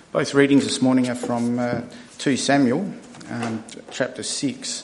Both readings this morning are from 2 Samuel, chapter 6.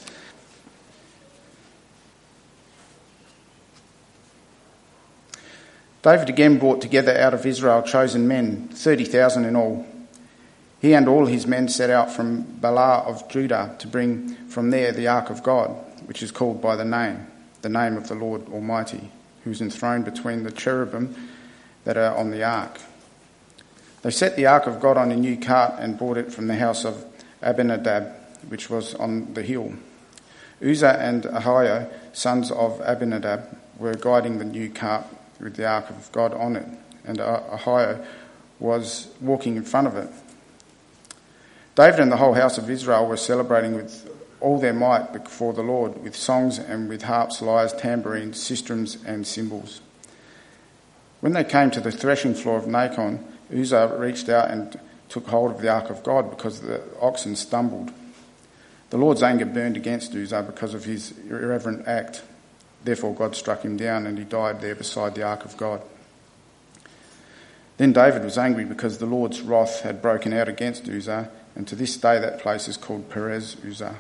David again brought together out of Israel chosen men, 30,000 in all. He and all his men set out from Baalah of Judah to bring from there the ark of God, which is called by the name of the Lord Almighty, who is enthroned between the cherubim that are on the ark. They set the ark of God on a new cart and brought it from the house of Abinadab, which was on the hill. Uzzah and Ahio, sons of Abinadab, were guiding the new cart with the ark of God on it, and Ahio was walking in front of it. David and the whole house of Israel were celebrating with all their might before the Lord, with songs and with harps, lyres, tambourines, sistrums and cymbals. When they came to the threshing floor of Nacon, Uzzah reached out and took hold of the ark of God because the oxen stumbled. The Lord's anger burned against Uzzah because of his irreverent act. Therefore God struck him down and he died there beside the ark of God. Then David was angry because the Lord's wrath had broken out against Uzzah, and to this day that place is called Perez Uzzah.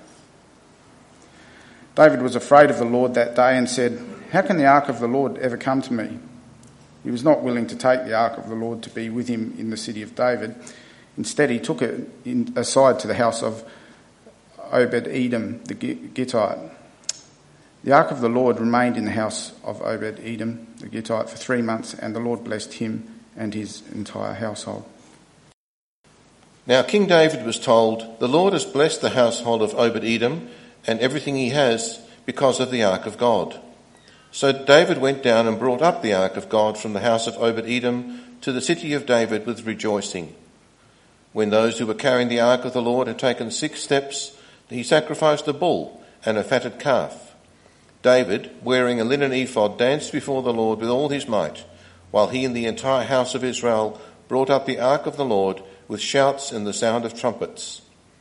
David was afraid of the Lord that day and said, "How can the ark of the Lord ever come to me?" He was not willing to take the ark of the Lord to be with him in the city of David. Instead, he took it aside to the house of Obed-Edom the Gittite. The ark of the Lord remained in the house of Obed-Edom the Gittite for 3 months, and the Lord blessed him and his entire household. Now King David was told, "The Lord has blessed the household of Obed-Edom and everything he has because of the ark of God." So David went down and brought up the ark of God from the house of Obed-Edom to the city of David with rejoicing. When those who were carrying the ark of the Lord had taken 6 steps, he sacrificed a bull and a fatted calf. David, wearing a linen ephod, danced before the Lord with all his might, while he and the entire house of Israel brought up the ark of the Lord with shouts and the sound of trumpets.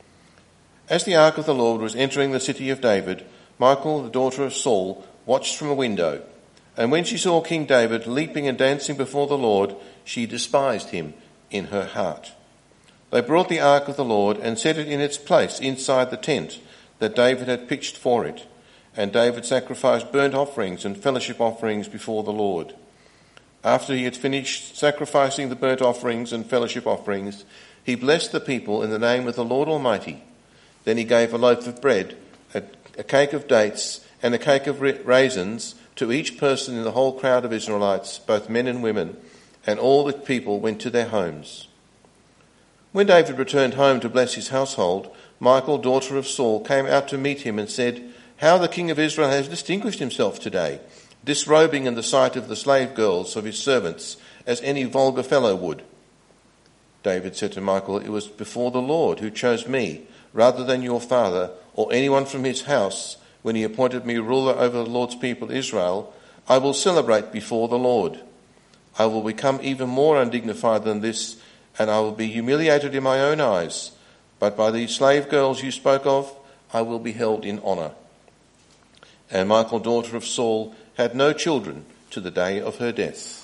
As the ark of the Lord was entering the city of David, Michal, the daughter of Saul, watched from a window, and when she saw King David leaping and dancing before the Lord, she despised him in her heart. They brought the ark of the Lord and set it in its place inside the tent that David had pitched for it, and David sacrificed burnt offerings and fellowship offerings before the Lord. After he had finished sacrificing the burnt offerings and fellowship offerings, he blessed the people in the name of the Lord Almighty. Then he gave a loaf of bread, a cake of dates, and a cake of raisins to each person in the whole crowd of Israelites, both men and women, and all the people went to their homes. When David returned home to bless his household, Michal, daughter of Saul, came out to meet him and said, "How the king of Israel has distinguished himself today, disrobing in the sight of the slave girls of his servants, as any vulgar fellow would." David said to Michal, "It was before the Lord who chose me, rather than your father or anyone from his house, when he appointed me ruler over the Lord's people Israel. I will celebrate before the Lord. I will become even more undignified than this, and I will be humiliated in my own eyes. But by these slave girls you spoke of, I will be held in honour." And Michal, daughter of Saul, had no children to the day of her death.